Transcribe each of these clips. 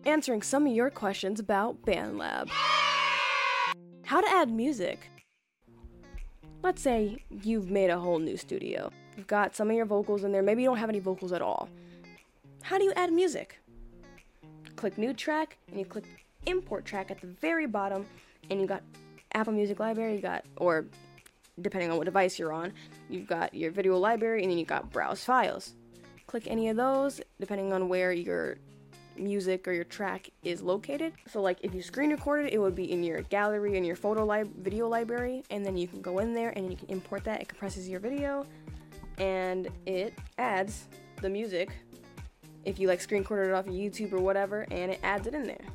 answering some of your questions about BandLab. How to add music. Let's say you've made a whole new studio. You've got some of your vocals in there, maybe you don't have any vocals at all. How do you add music? Click New Track, and you click Import Track at the very bottom, and you got Apple Music Library, or depending on what device you're on, you've got your video library, and then you've got Browse Files. Click any of those, depending on where your music or your track is located. So like if you screen recorded, it would be in your gallery and your video library, and then you can go in there and you can import that. It compresses your video and it adds the music if you like screen recorded it off of YouTube or whatever, and it adds it in there.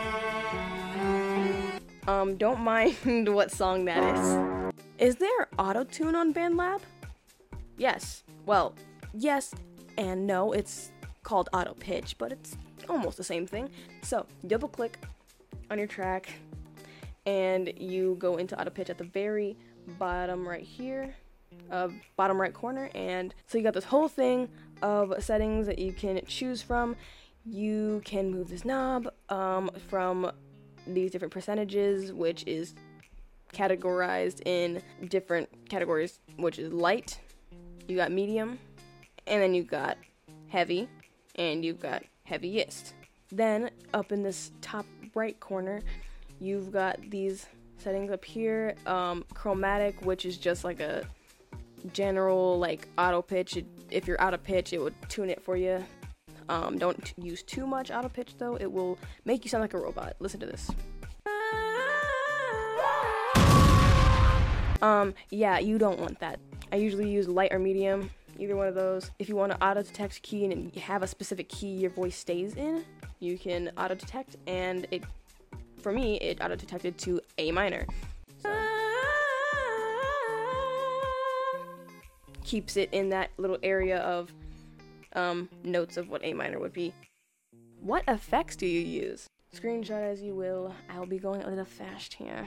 Don't mind what song that is. Is there auto-tune on BandLab? Yes. Well, yes and no. It's called auto pitch, but it's almost the same thing. So double click on your track and you go into auto pitch at the very bottom right here, bottom right corner, and so you got this whole thing of settings that you can choose from. You can move this knob from these different percentages, which is categorized in different categories, which is light, you got medium, and then you've got heavy, and you've got heaviest. Then up in this top right corner, you've got these settings up here, chromatic, which is just like a general like auto pitch. If you're out of pitch, it would tune it for you. Don't use too much auto pitch though, it will make you sound like a robot. Listen to this. Yeah, you don't want that. I usually use light or medium, either one of those. If you want to auto detect key and you have a specific key your voice stays in, you can auto detect, and for me it auto detected to A minor. So keeps it in that little area of notes of what A minor would be. What effects do you use? Screenshot as you will. I'll be going a little fast here.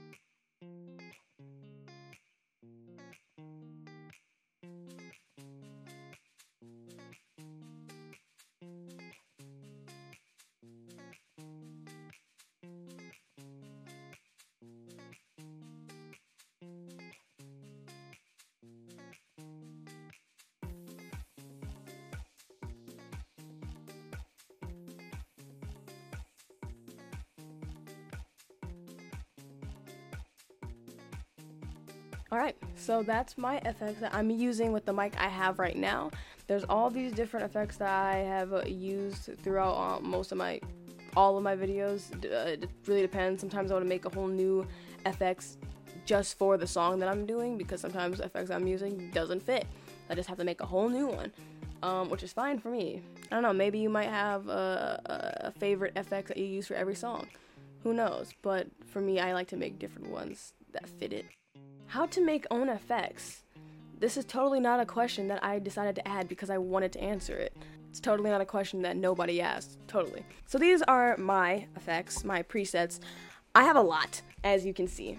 Alright, so that's my effects that I'm using with the mic I have right now. There's all these different effects that I have used throughout all of my videos. It really depends. Sometimes I want to make a whole new effects just for the song that I'm doing, because sometimes the effects I'm using doesn't fit. I just have to make a whole new one, which is fine for me. I don't know, maybe you might have a favorite effects that you use for every song. Who knows? But for me, I like to make different ones that fit it. How to make own effects. This is totally not a question that I decided to add because I wanted to answer it. It's totally not a question that nobody asked. Totally. So these are my effects, my presets. I have a lot, as you can see.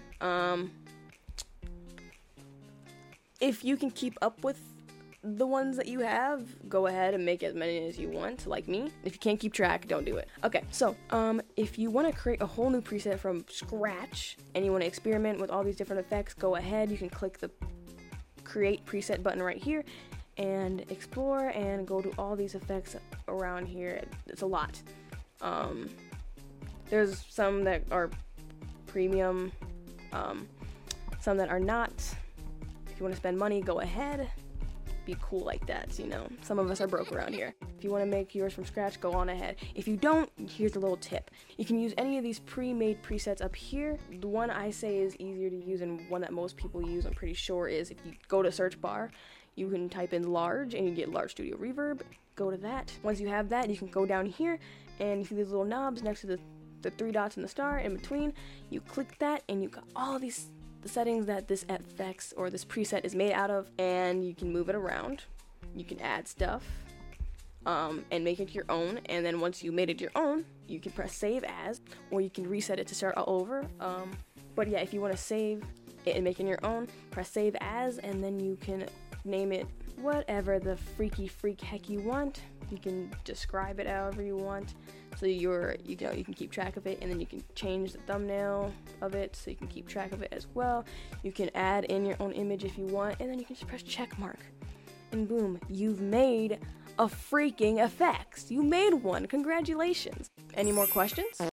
If you can keep up with the ones that you have, go ahead and make as many as you want, like me. If you can't keep track, don't do it. Okay, so if you want to create a whole new preset from scratch and you want to experiment with all these different effects, go ahead. You can click the create preset button right here and explore and go to all these effects around here. It's a lot. There's some that are premium, some that are not. If you want to spend money, go ahead. Be cool like that, you know. Some of us are broke around here. If you want to make yours from scratch, go on ahead. If you don't, here's a little tip. You can use any of these pre-made presets up here. The one I say is easier to use and one that most people use, I'm pretty sure, is if you go to search bar, you can type in large and you get large studio reverb. Go to that. Once you have that, you can go down here and you see these little knobs next to the three dots and the star in between. You click that and you got all these the settings that this effects or this preset is made out of, and you can move it around. You can add stuff and make it your own, and then once you made it your own, you can press save as, or you can reset it to start all over. But yeah, if you want to save it and make it your own, press save as, and then you can name it whatever the freaky freak heck you want. You can describe it however you want. So you can keep track of it, and then you can change the thumbnail of it so you can keep track of it as well. You can add in your own image if you want, and then you can just press check mark. And boom, you've made a freaking effects. You made one. Congratulations. Any more questions?